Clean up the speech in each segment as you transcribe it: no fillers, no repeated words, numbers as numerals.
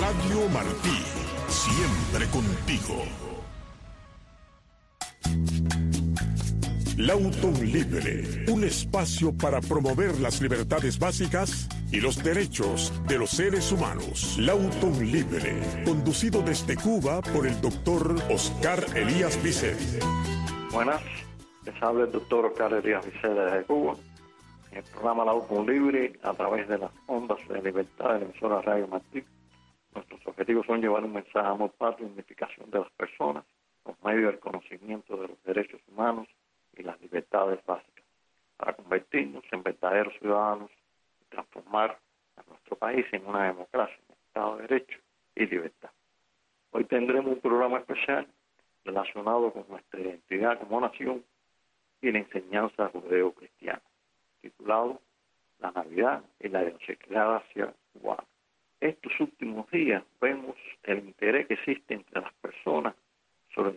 Radio Martí, siempre contigo. Lauton Libre, un espacio para promover las libertades básicas y los derechos de los seres humanos. Lauton Libre, conducido desde Cuba por el doctor Oscar Elías Vicente. Buenas, les habla el doctor Oscar Elías Vicente desde Cuba. En el programa Lauton Libre, a través de las ondas de libertad de la emisora Radio Martí, nuestros objetivos son llevar un mensaje de amor patrio y unificación de las personas por medio del conocimiento de los derechos humanos y las libertades básicas, para convertirnos en verdaderos ciudadanos y transformar a nuestro país en una democracia, un Estado de Derecho y libertad. Hoy tendremos un programa especial relacionado con nuestra identidad como nación y la enseñanza judeo-cristiana, titulado La Navidad y la idiosincrasia cubana. Estos últimos días vemos el interés que existe entre las personas sobre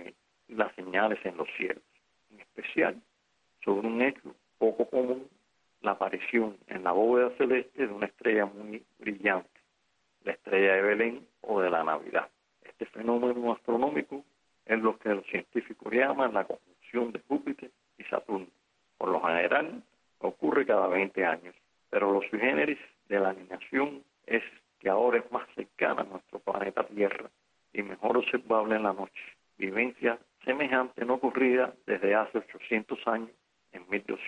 las señales en los cielos, en especial sobre un hecho poco común, la aparición en la bóveda celeste de una estrella muy brillante, la estrella de Belén o de la Navidad. Este fenómeno astronómico es lo que los científicos llaman la conjunción de Júpiter y Saturno. Por lo general ocurre cada 20 años, pero lo sui generis de la alineación es que ahora es más cercana a nuestro planeta Tierra y mejor observable en la noche. Vivencia semejante no ocurrida desde hace 800 años, en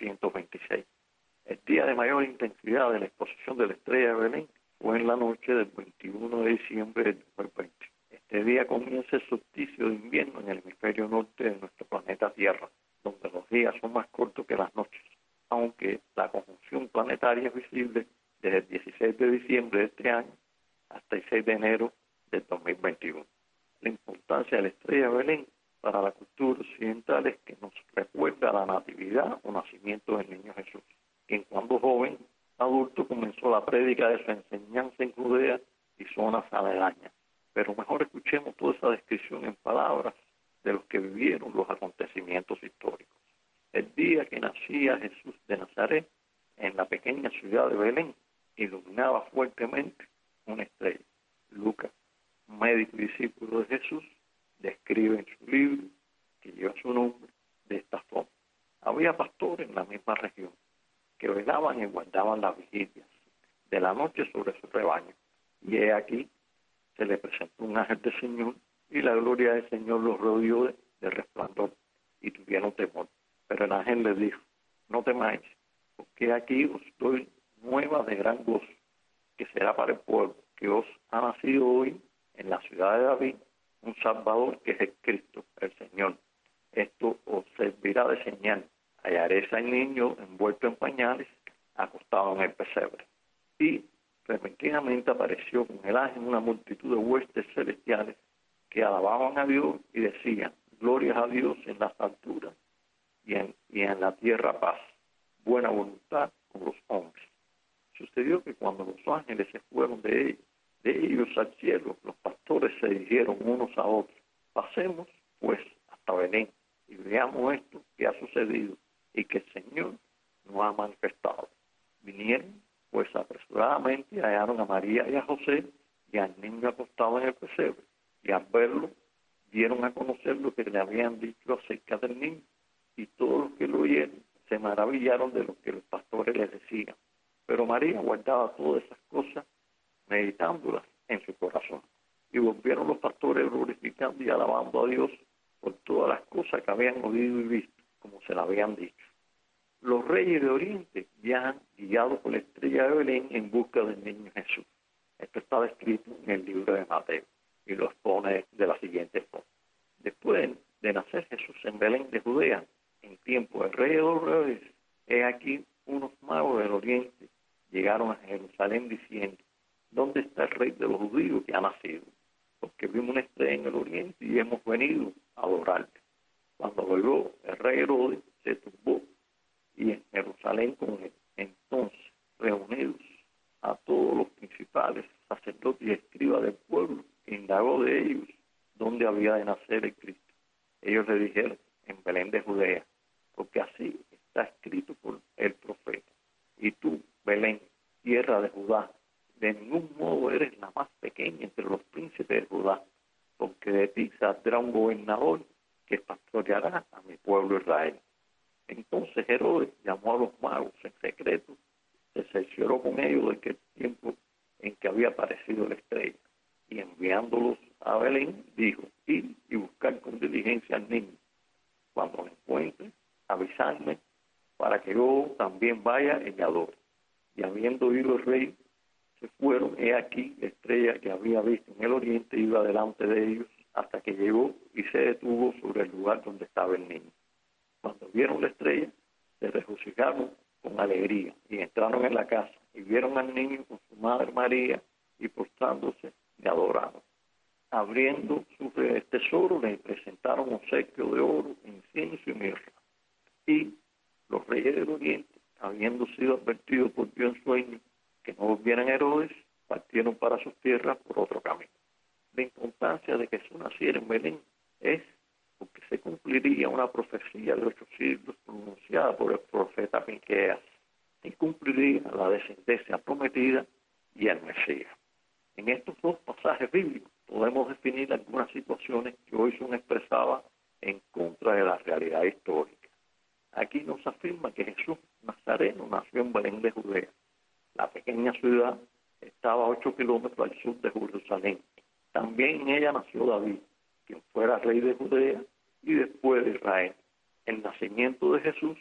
1226. El día de mayor intensidad de la exposición de la estrella de Belén fue en la noche del 21 de diciembre del 2020. Este día comienza el solsticio de invierno en el hemisferio norte de nuestro planeta Tierra, donde los días son más cortos que las noches, aunque la conjunción planetaria es visible desde el 16 de diciembre de este año hasta el 6 de enero del 2021. La importancia de la estrella de Belén para la cultura occidental es que nos recuerda la natividad o nacimiento del niño Jesús, quien cuando joven adulto comenzó la prédica de su enseñanza en Judea y zonas aledañas. Pero mejor escuchemos toda esa descripción en palabras de los que vivieron los acontecimientos históricos. El día que nacía Jesús de Nazaret, en la pequeña ciudad de Belén, iluminaba fuertemente una estrella. Lucas, médico y discípulo de Jesús, describe en su libro, que lleva su nombre, de esta forma. Había pastores en la misma región que velaban y guardaban las vigilias de la noche sobre su rebaño. Y he aquí, se le presentó un ángel del Señor y la gloria del Señor los rodeó de resplandor y tuvieron temor. Pero el ángel les dijo, no temáis, porque aquí os doy nueva de gran gozo, que será para el pueblo, que os ha nacido hoy en la ciudad de David un Salvador, que es el Cristo, el Señor. Esto os servirá de señal. Hallaréis al niño envuelto en pañales, acostado en el pesebre. Y repentinamente apareció con el ángel una multitud de huestes celestiales que alababan a Dios y decían, glorias a Dios en las alturas y en la tierra paz, buena voluntad con los hombres. Sucedió que cuando los ángeles se fueron de ellos al cielo, los pastores se dijeron unos a otros, pasemos pues hasta Belén y veamos esto que ha sucedido y que el Señor nos ha manifestado. Vinieron pues apresuradamente y hallaron a María y a José y al niño acostado en el pesebre, y al verlo dieron a conocer lo que le habían dicho acerca del niño, y todos los que lo oyeron se maravillaron de lo que los pastores les decían. Pero María guardaba todas esas cosas, meditándolas en su corazón. Y volvieron los pastores glorificando y alabando a Dios por todas las cosas que habían oído y visto, como se le habían dicho. Los reyes de Oriente viajan guiados por la estrella de Belén en busca del niño Jesús. Esto está descrito en el libro de Mateo y lo expone de la siguiente forma. Después de nacer Jesús en Belén de Judea, en tiempo del rey de los reyes, he aquí unos magos del Oriente llegaron a Jerusalén diciendo, ¿dónde está el rey de los judíos que ha nacido? Porque vimos una estrella en el Oriente y hemos venido a adorarle. Cuando lo vio el rey Herodes, se turbó y en Jerusalén con él. Entonces, reunidos a todos los principales sacerdotes y escribas del pueblo, indagó de ellos dónde había de nacer el Cristo. Ellos le dijeron, en Belén de Judea, porque así está escrito por el profeta. Y tú, Belén, tierra de Judá, de ningún modo eres eres la más pequeña entre los príncipes de Judá, porque de ti saldrá un gobernador que pastoreará a mi pueblo Israel. Entonces Herodes llamó a los magos en secreto, se cercioró con ellos de que el tiempo en que había aparecido la estrella, y enviándolos a Belén, dijo: id y buscar con diligencia al niño. Cuando lo encuentren, avisadme para que yo también vaya y me adore. Y habiendo oído el rey, se fueron. He aquí la estrella que había visto en el oriente iba delante de ellos hasta que llegó y se detuvo sobre el lugar donde estaba el niño. Cuando vieron la estrella, se regocijaron con alegría y entraron en la casa y vieron al niño con su madre María y postrándose le adoraron. Abriendo su tesoro, le presentaron obsequio de oro, incienso y mirra. Y los reyes del oriente, habiendo sido advertidos por Dios en sueño que no volvieran a Herodes, partieron para sus tierras por otro camino. La importancia de que Jesús naciera en Belén es porque se cumpliría una profecía de 8 siglos pronunciada por el profeta Miqueas, y cumpliría la descendencia prometida y el Mesías. En estos dos pasajes bíblicos podemos definir algunas situaciones que hoy son expresadas en contra de la realidad histórica. Aquí nos afirma que Jesús Nazareno nació en Belén de Judea. La pequeña ciudad estaba a 8 kilómetros al sur de Jerusalén. También en ella nació David, quien fuera rey de Judea y después de Israel. El nacimiento de Jesús,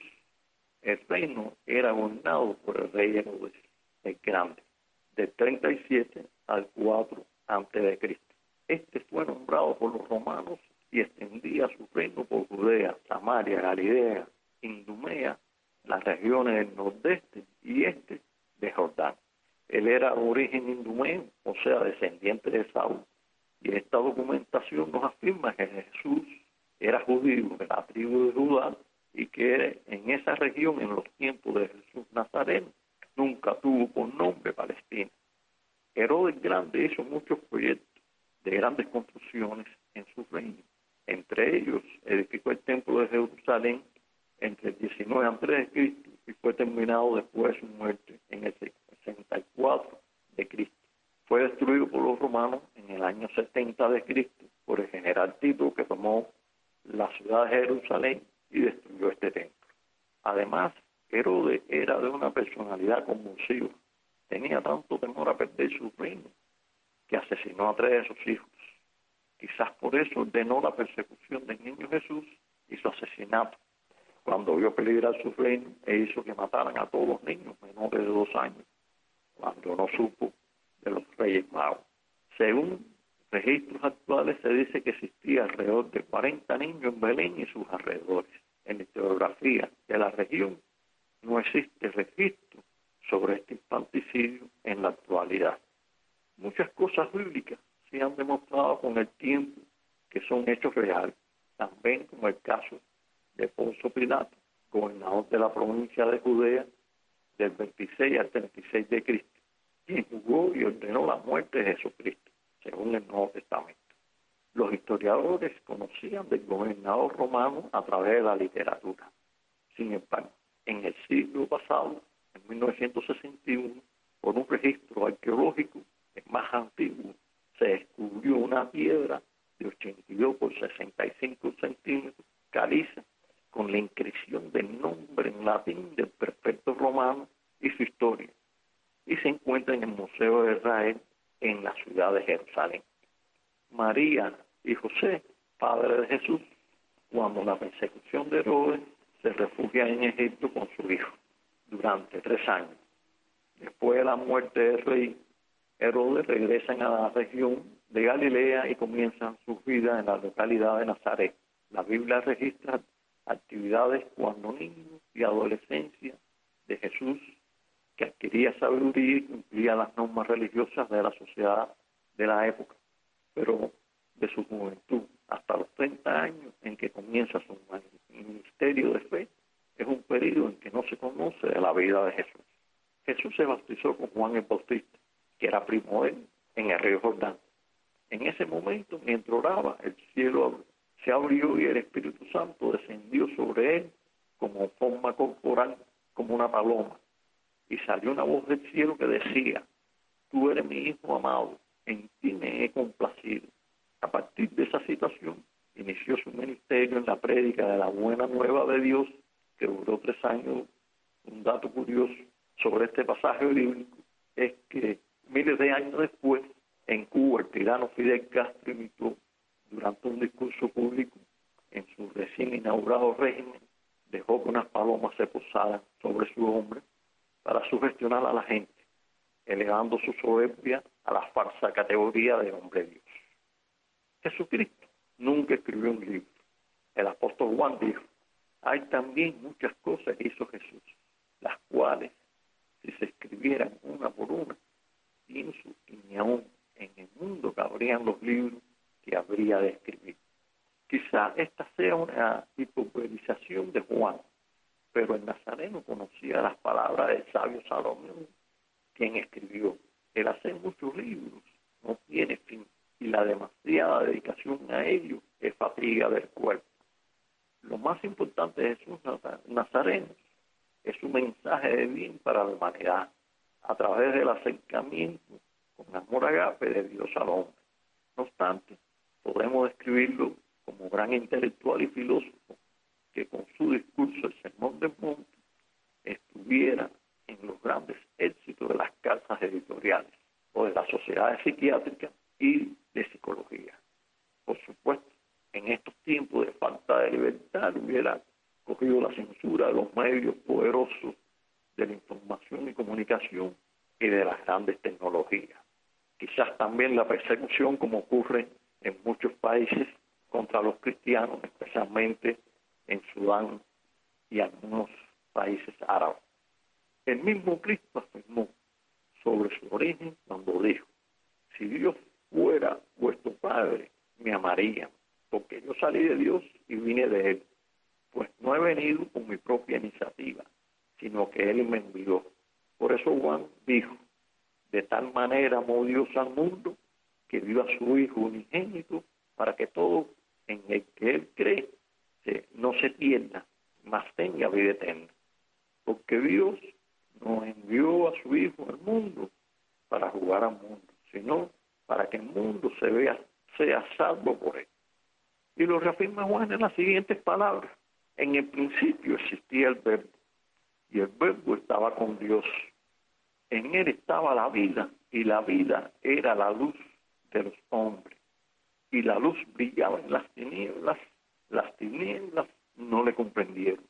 el reino era gobernado por el rey Herodes el Grande, del 37 al 4 antes de Cristo. Este fue nombrado por los romanos y extendía su reino por Judea, Samaria, Galilea, Idumea, las regiones del nordeste y este de Jordán. Él era de origen idumeo, o sea, descendiente de Saúl. Y esta documentación nos afirma que Jesús era judío de la tribu de Judá y que en esa región, en los tiempos de Jesús Nazareno, nunca tuvo por nombre Palestina. Herodes Grande hizo muchos proyectos de grandes construcciones en su reino. Entre ellos, edificó el templo de Jerusalén entre el 19 a.C. y fue terminado después de su muerte en el 64 de Cristo. Fue destruido por los romanos en el año 70 de Cristo por el general Tito, que tomó la ciudad de Jerusalén y destruyó este templo. Además, Herodes era de una personalidad convulsiva. Tenía tanto temor a perder su reino que asesinó a 3 de sus hijos. Quizás por eso ordenó la persecución del niño Jesús y su asesinato, cuando vio peligrar su reino e hizo que mataran a todos los niños menores de 2 años, cuando no supo de los reyes magos. Según registros actuales, se dice que existía alrededor de 40 niños en Belén y sus alrededores. En la historiografía de la región no existe registro sobre este infanticidio en la actualidad. Muchas cosas bíblicas se han demostrado con el tiempo que son hechos reales, también como el caso de Poncio Pilato, gobernador de la provincia de Judea del 26 al 36 de Cristo, quien juzgó y ordenó la muerte de Jesucristo, según el Nuevo Testamento. Los historiadores conocían del gobernador romano a través de la literatura. Sin embargo, en el siglo pasado, en 1961, por un registro arqueológico más antiguo, se descubrió una piedra de 82 por 65 centímetros, caliza, con la inscripción del nombre en latín del prefecto romano y su historia, y se encuentra en el Museo de Israel en la ciudad de Jerusalén. María y José, padre de Jesús, cuando la persecución de Herodes, se refugian en Egipto con su hijo durante 3 años. Después de la muerte del rey Herodes, regresan a la región de Galilea y comienzan sus vidas en la localidad de Nazaret. La Biblia registra actividades cuando niño y adolescencia de Jesús, que adquiría sabiduría y cumplía las normas religiosas de la sociedad de la época, pero de su juventud hasta los 30 años en que comienza su ministerio de fe, es un periodo en que no se conoce de la vida de Jesús. Jesús se bautizó con Juan el Bautista, que era primo de él, en el río Jordán. En ese momento, mientras oraba, el cielo se abrió y el Espíritu Santo descendió sobre él como forma corporal, como una paloma. Y salió una voz del cielo que decía: tú eres mi hijo amado, en ti me he complacido. A partir de esa situación, inició su ministerio en la prédica de la buena nueva de Dios, que duró 3 años. Un dato curioso sobre este pasaje bíblico es que miles de años después, en Cuba, el tirano Fidel Castro imitó durante un discurso público en su recién inaugurado régimen, dejó que unas palomas se posaran sobre su hombro para sugestionar a la gente, elevando su soberbia a la falsa categoría de hombre Dios. Jesucristo nunca escribió un libro. El apóstol Juan dijo, hay también muchas cosas que hizo Jesús, las cuales, si se escribieran una por una, pienso que ni aún en el mundo cabrían los libros que habría de escribir. Quizá esta sea una hipocorización de Juan, pero el nazareno conocía las palabras del sabio Salomón, quien escribió, el hacer muchos libros no tiene fin, y la demasiada dedicación a ellos es fatiga del cuerpo. Lo más importante de Jesús Nazareno es su mensaje de bien para la humanidad, a través del acercamiento con amor agape de Dios al hombre. No obstante, podemos describirlo como gran intelectual y filósofo que con su discurso El Sermón del Monte estuviera en los grandes éxitos de las casas editoriales o de las sociedades psiquiátricas y de psicología. Por supuesto, en estos tiempos de falta de libertad hubiera cogido la censura de los medios poderosos de la información y comunicación y de las grandes tecnologías. Quizás también la persecución, como ocurre en muchos países, contra los cristianos, especialmente en Sudán y algunos países árabes. El mismo Cristo afirmó sobre su origen cuando dijo, si Dios fuera vuestro Padre, me amarían, porque yo salí de Dios y vine de Él, pues no he venido con mi propia iniciativa, sino que Él me envió. Por eso Juan dijo, de tal manera amó Dios al mundo, que dio a su Hijo unigénito, para que todo en el que Él cree no se pierda, mas tenga vida eterna. Porque Dios no envió a su Hijo al mundo para jugar al mundo, sino para que el mundo sea salvo por Él. Y lo reafirma Juan en las siguientes palabras. En el principio existía el Verbo, y el Verbo estaba con Dios. En Él estaba la vida, y la vida era la luz de los hombres. Y la luz brillaba en las tinieblas no le comprendieron.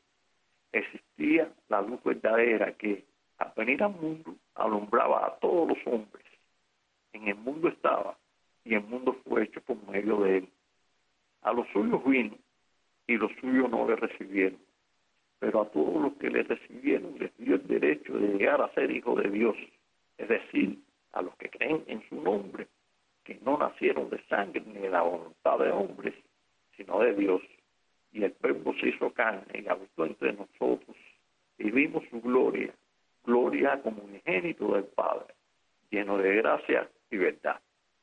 Existía la luz verdadera que, al venir al mundo, alumbraba a todos los hombres. En el mundo estaba, y el mundo fue hecho por medio de Él. A los suyos vino, y los suyos no le recibieron. Pero a todos los que le recibieron les dio el derecho de llegar a ser hijos de Dios, es decir, a los que creen en su nombre, que no nacieron de sangre ni de la voluntad de hombres, sino de Dios. Y el Verbo se hizo carne y habitó entre nosotros, y vimos su gloria, gloria como unigénito del Padre, lleno de gracia y verdad.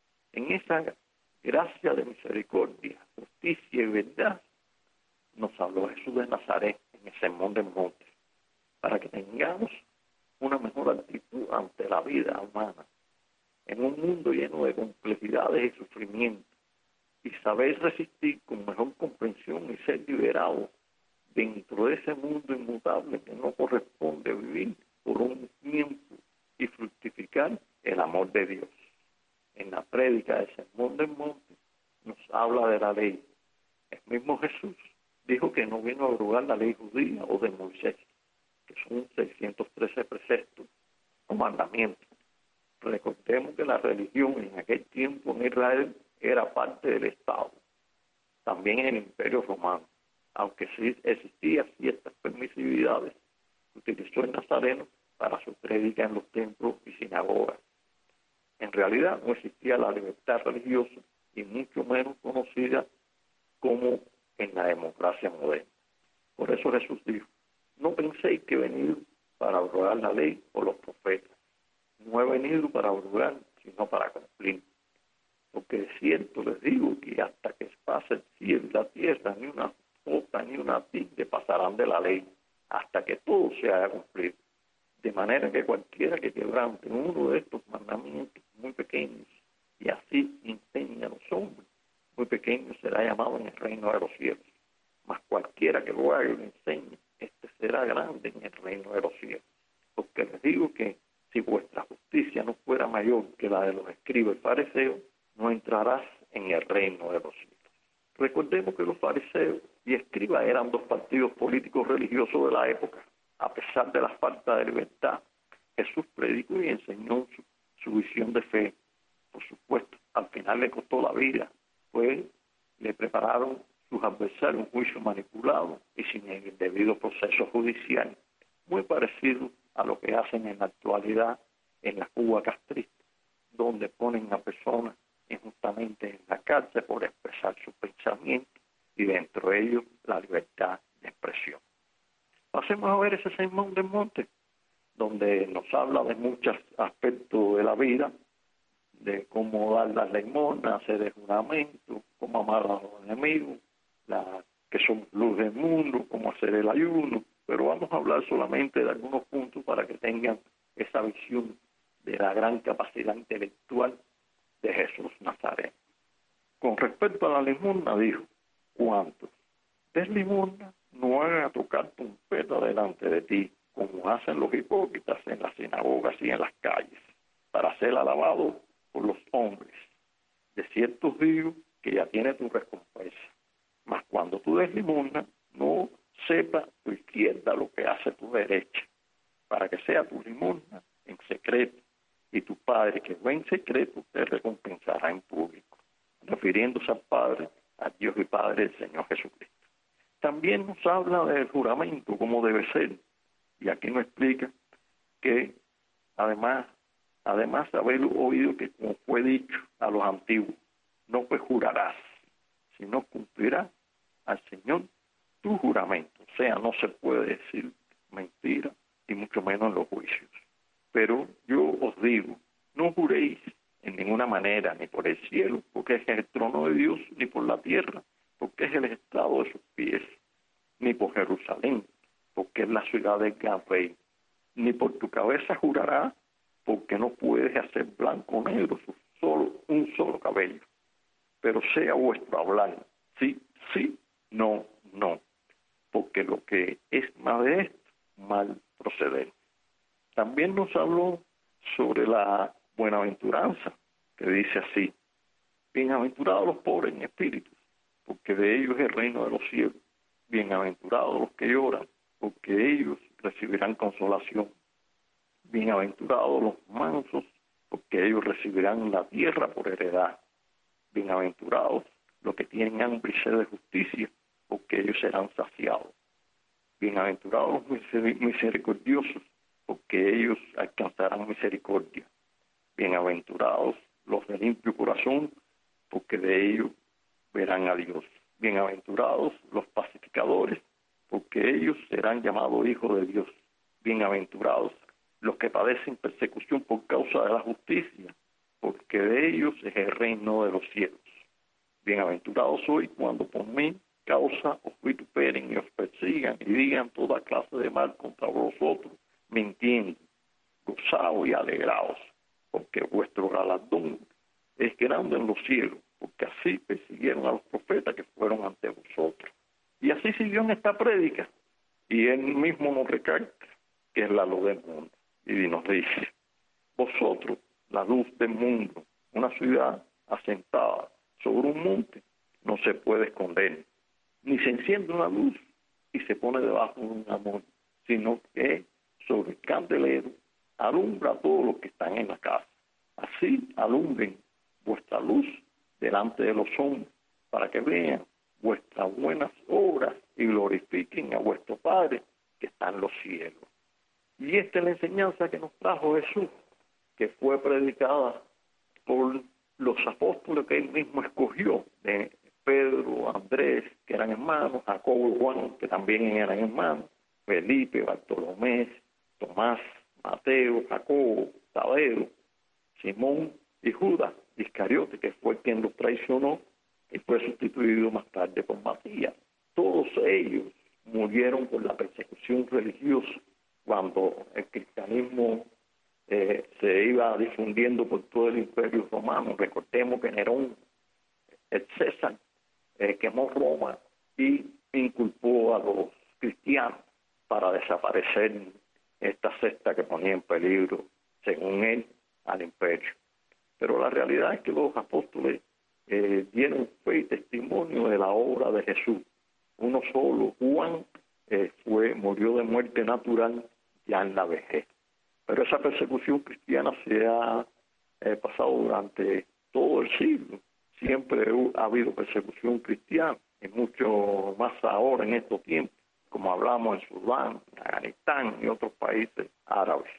En esa gracia de misericordia, justicia y verdad, nos habló Jesús de Nazaret en el Sermón del Monte, para que tengamos una mejor actitud ante la vida humana, en un mundo lleno de complejidades y sufrimientos, y saber resistir con mejor comprensión y ser liberado dentro de ese mundo inmutable que no corresponde vivir por un tiempo y fructificar el amor de Dios. En la prédica del Sermón del Monte nos habla de la ley. El mismo Jesús dijo que no vino a abrogar la ley judía o de Moisés, que son 613 preceptos o mandamientos. Recordemos que la religión en aquel tiempo en Israel era parte del Estado, también en el Imperio Romano, aunque sí existían ciertas permisividades, utilizó el Nazareno para su prédica en los templos y sinagogas. En realidad no existía la libertad religiosa y mucho menos conocida como en la democracia moderna. Por eso Jesús dijo, no penséis que he venido para abrogar la ley o los profetas. No he venido para abrogar, sino para cumplir. Porque de cierto les digo que hasta que pase el cielo y la tierra, ni una jota ni una tilde pasarán de la ley, hasta que todo se haya cumplido. De manera que cualquiera que quebrante uno de estos mandamientos muy pequeños y así enseña a los hombres, muy pequeño será llamado en el reino de los cielos. Mas cualquiera que lo haga y lo enseñe, este será grande en el reino de los cielos. Porque les digo que si vuestra justicia no fuera mayor que la de los escribas y fariseos, no entrarás en el reino de los cielos. Recordemos que los fariseos y escribas eran dos partidos políticos religiosos de la época. A pesar de la falta de libertad, Jesús predicó y enseñó su visión de fe. Por supuesto, al final le costó la vida, pues le prepararon sus adversarios un juicio manipulado y sin el debido proceso judicial, muy parecido a lo que hacen en la actualidad en la Cuba castrista, donde ponen a personas injustamente en la cárcel por expresar sus pensamientos y dentro de ellos la libertad de expresión. Pasemos a ver ese sermón del monte, donde nos habla de muchos aspectos de la vida, de cómo dar las limosnas, hacer el juramento, cómo amar a los enemigos, que son luz del mundo, cómo hacer el ayuno, pero vamos a hablar solamente de algunos puntos para que tengan esa visión de la gran capacidad intelectual de Jesús Nazareno. Con respecto a la limosna, dijo, ¿cuántos des limosna no hagan tocar trompeta delante de ti, como hacen los hipócritas en las sinagogas y en las calles, para ser alabados por los hombres? De cierto os digo que ya tiene tu recompensa. Mas cuando tú des limosna, no sepa tu izquierda lo que hace tu derecha, para que sea tu limosna en secreto, y tu Padre que ve en secreto te recompensará en público, refiriéndose al Padre, a Dios y Padre del Señor Jesucristo. También nos habla del juramento, cómo debe ser, y aquí nos explica que además de haber oído que, como fue dicho a los antiguos, no pues jurarás, sino cumplirás al Señor tu juramento. O sea, no se puede decir mentira, y mucho menos en los juicios. Pero yo os digo, no juréis en ninguna manera, ni por el cielo, porque es el trono de Dios, ni por la tierra, porque es el estrado de sus pies, ni por Jerusalén, porque es la ciudad del gran rey, ni por tu cabeza jurará, porque no puedes hacer blanco o negro un solo cabello. Pero sea vuestro hablar, sí, sí, no, no, porque lo que es mal de esto, mal proceder. También nos habló sobre la buenaventuranza, que dice así, bienaventurados los pobres en espíritu, porque de ellos es el reino de los cielos. Bienaventurados los que lloran, porque ellos recibirán consolación. Bienaventurados los mansos, porque ellos recibirán la tierra por heredad. Bienaventurados los que tienen hambre y sed de justicia, porque ellos serán saciados. Bienaventurados los misericordiosos, porque ellos alcanzarán misericordia. Bienaventurados los de limpio corazón, porque de ellos verán a Dios. Bienaventurados los pacificadores, porque ellos serán llamados hijos de Dios. Bienaventurados los que padecen persecución por causa de la justicia, porque de ellos es el reino de los cielos. Bienaventurados sois cuando por mi causa os vituperen y os persigan y digan toda clase de mal contra vosotros, mintiendo. Gozaos y alegraos, porque vuestro galardón es grande en los cielos, porque así persiguieron a los profetas que fueron ante vosotros. Y así siguió en esta prédica, y él mismo nos recalca que es la luz del mundo. Y nos dice, vosotros, la luz del mundo, una ciudad asentada sobre un monte, no se puede esconder, ni se enciende una luz y se pone debajo de un amor, sino que sobre el candelero alumbra a todos los que están en la casa. Así alumbren vuestra luz delante de los hombres, para que vean vuestras buenas obras y glorifiquen a vuestro Padre que está en los cielos. Y esta es la enseñanza que nos trajo Jesús, que fue predicada por los apóstoles que él mismo escogió, de Pedro, Andrés, que eran hermanos, Jacobo y Juan, que también eran hermanos, Felipe, Bartolomé, Tomás, Mateo, Jacobo, Tadeo, Simón y Judas Iscariote, que fue quien los traicionó y fue sustituido más tarde por Matías. Todos ellos murieron por la persecución religiosa cuando el cristianismo se iba difundiendo por todo el Imperio Romano. Recordemos que Nerón, el César, quemó Roma y inculpó a los cristianos para desaparecer esta secta que ponía en peligro, según él, al imperio. Pero la realidad es que los apóstoles dieron fe y testimonio de la obra de Jesús. Uno solo, Juan, murió de muerte natural ya en la vejez. Pero esa persecución cristiana se ha pasado durante todo el siglo. Siempre ha habido persecución cristiana, y mucho más ahora en estos tiempos, como hablamos en Sudán, en Afganistán y otros países árabes.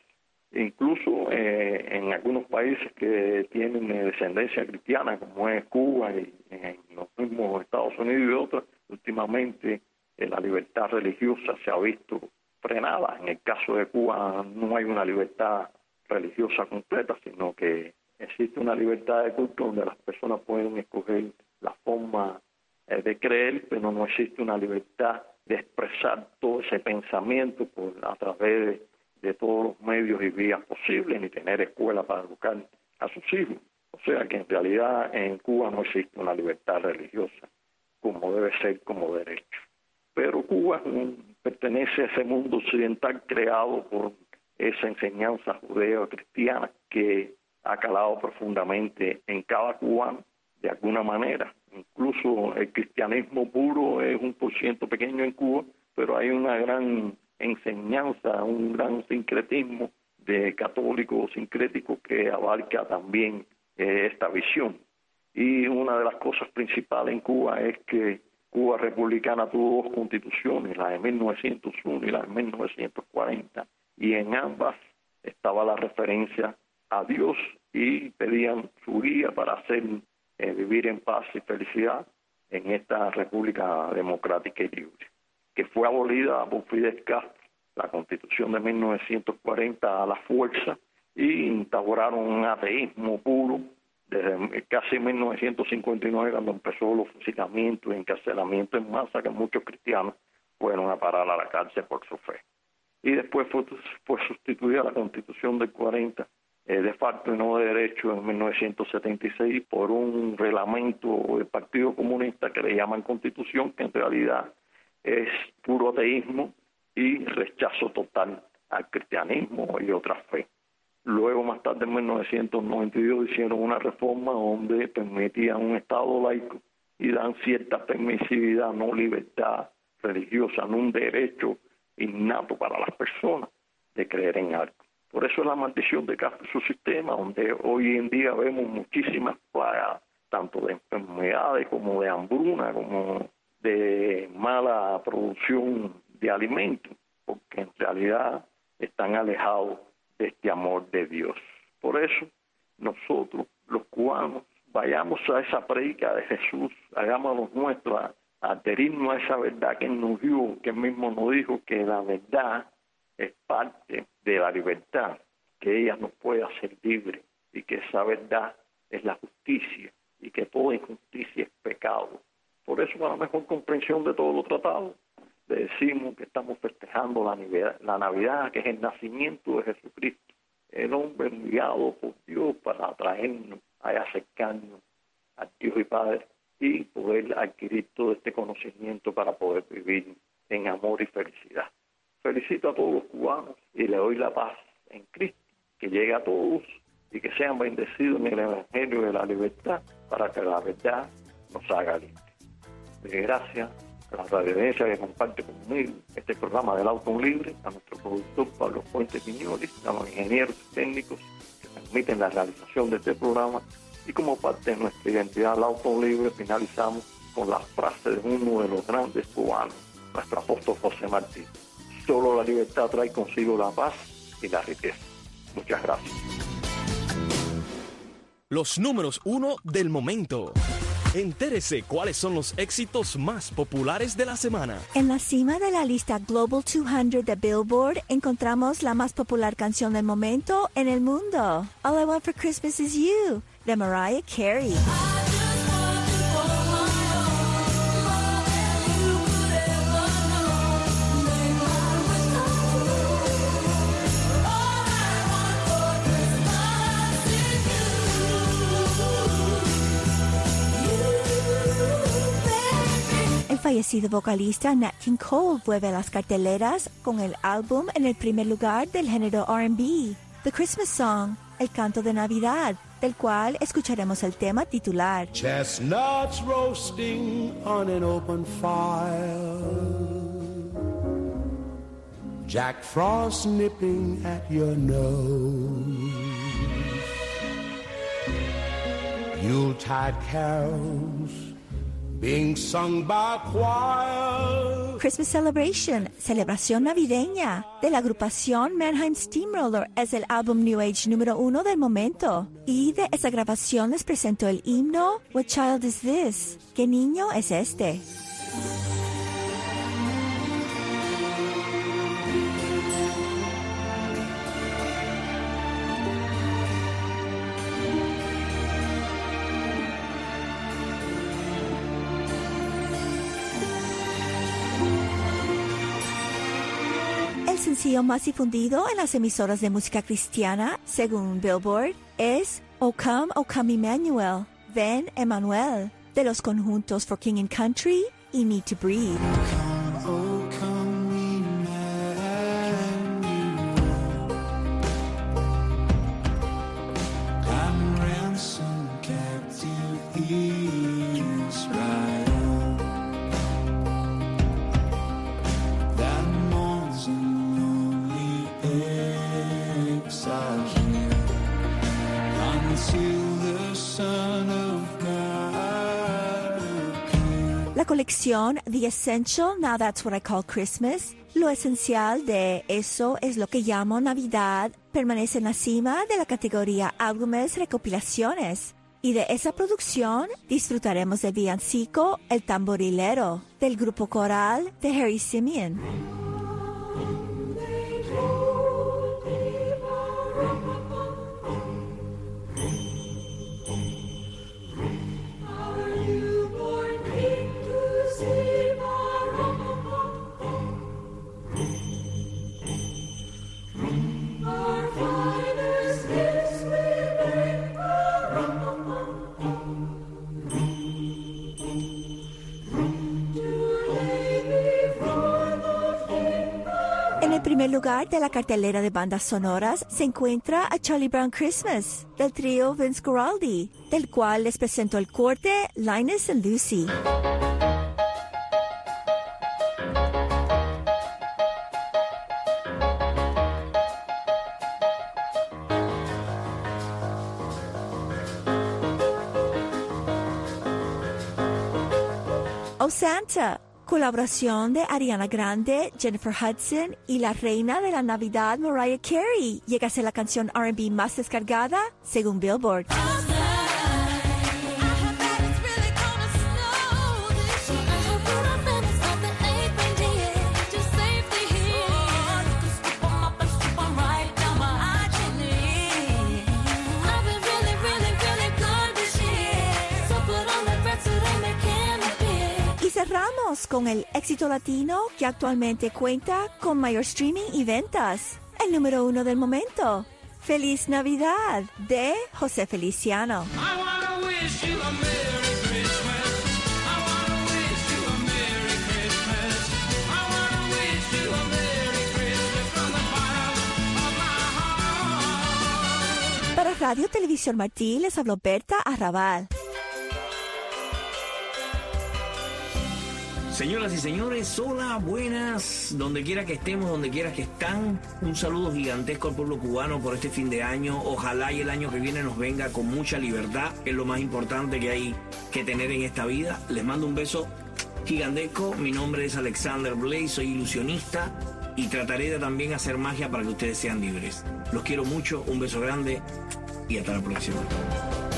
Incluso en algunos países que tienen descendencia cristiana, como es Cuba y en los mismos Estados Unidos y otros, últimamente la libertad religiosa se ha visto frenada. En el caso de Cuba no hay una libertad religiosa completa, sino que existe una libertad de culto donde las personas pueden escoger la forma de creer, pero no existe una libertad de expresar todo ese pensamiento a través de todos los medios y vías posibles, ni tener escuela para educar a sus hijos. O sea que en realidad en Cuba no existe una libertad religiosa como debe ser como derecho. Pero Cuba pertenece a ese mundo occidental creado por esa enseñanza judeo-cristiana que ha calado profundamente en cada cubano de alguna manera. Incluso el cristianismo puro es un % pequeño en Cuba, pero hay una gran enseñanza, un gran sincretismo de católicos sincréticos que abarca también esta visión. Y una de las cosas principales en Cuba es que Cuba republicana tuvo 2 constituciones, la de 1901 y la de 1940, y en ambas estaba la referencia a Dios y pedían su guía para hacer vivir en paz y felicidad en esta república democrática y libre, que fue abolida por Fidel Castro, la constitución de 1940 a la fuerza, y instauraron un ateísmo puro desde casi 1959, cuando empezó los fusilamientos y encarcelamientos en masa, que muchos cristianos fueron a parar a la cárcel por su fe. Y después fue sustituida la constitución del 40 de facto y no de derecho en 1976 por un reglamento del Partido Comunista que le llaman Constitución, que en realidad es puro ateísmo y rechazo total al cristianismo y otras fe. Luego, más tarde, en 1992, hicieron una reforma donde permitían un Estado laico y dan cierta permisividad, no libertad religiosa, no un derecho innato para las personas de creer en algo. Por eso es la maldición de Castro y su sistema, donde hoy en día vemos muchísimas plagas, tanto de enfermedades como de hambruna, como de mala producción de alimentos, porque en realidad están alejados de este amor de Dios. Por eso nosotros, los cubanos, vayamos a esa predica de Jesús, hagámonos nuestra, adherirnos a esa verdad que Él nos dio, que Él mismo nos dijo que la verdad es parte de la libertad, que ella nos puede hacer libres y que esa verdad es la justicia y que toda injusticia es pecado. Por eso, para la mejor comprensión de todos los tratados, le decimos que estamos festejando la Navidad, que es el nacimiento de Jesucristo, el hombre enviado por Dios para atraernos a acercarnos a Dios y Padre y poder adquirir todo este conocimiento para poder vivir en amor y felicidad. Felicito a todos los cubanos y le doy la paz en Cristo, que llegue a todos y que sean bendecidos en el Evangelio de la libertad para que la verdad nos haga libres. Gracias a la radioaudiencia que comparte conmigo este programa del Auto Libre, a nuestro productor Pablo Fuentes Quiñones, a los ingenieros técnicos que permiten la realización de este programa, y como parte de nuestra identidad del Auto Libre finalizamos con la frase de uno de los grandes cubanos, nuestro apóstol José Martí: solo la libertad trae consigo la paz y la riqueza. Muchas gracias. Los números 1 del momento. Entérese cuáles son los éxitos más populares de la semana. En la cima de la lista Global 200 de Billboard encontramos la más popular canción del momento en el mundo, All I Want for Christmas Is You, de Mariah Carey. fallecido vocalista Nat King Cole vuelve a las carteleras con el álbum en el primer lugar del género R&B, The Christmas Song, el canto de Navidad, del cual escucharemos el tema titular. Chestnuts roasting on an open fire, Jack Frost nipping at your nose, Yuletide carols being sung by a choir. Christmas Celebration, celebración navideña, de la agrupación Mannheim Steamroller, es el álbum New Age número 1 del momento. Y de esa grabación les presento el himno What Child Is This? ¿Qué niño es este? El sencillo más difundido en las emisoras de música cristiana, según Billboard, es O Come Emmanuel, Ven Emmanuel, de los conjuntos For King and Country y Need to Breathe. Oh, come Emmanuel, and ransom captive Israel, that mourns in lonely exile here, until the Son of God appear. La colección The Essential, Now That's What I Call Christmas, lo esencial de Eso es lo que llamo Navidad, permanece en la cima de la categoría álbumes recopilaciones. Y de esa producción disfrutaremos del villancico El Tamborilero, del grupo coral de Harry Simeon. En el primer lugar de la cartelera de bandas sonoras se encuentra A Charlie Brown Christmas, del trío Vince Guaraldi, del cual les presento el corte Linus and Lucy. Oh Santa, colaboración de Ariana Grande, Jennifer Hudson y la reina de la Navidad Mariah Carey, llega a ser la canción R&B más descargada según Billboard. Cerramos con el éxito latino que actualmente cuenta con mayor streaming y ventas. El número 1 del momento. ¡Feliz Navidad! De José Feliciano. Para Radio Televisión Martí les habló Berta Arrabal. Señoras y señores, hola, buenas, donde quiera que estemos, donde quiera que están, un saludo gigantesco al pueblo cubano por este fin de año. Ojalá y el año que viene nos venga con mucha libertad, que es lo más importante que hay que tener en esta vida. Les mando un beso gigantesco. Mi nombre es Alexander Blaze, soy ilusionista y trataré de también hacer magia para que ustedes sean libres. Los quiero mucho, un beso grande y hasta la próxima.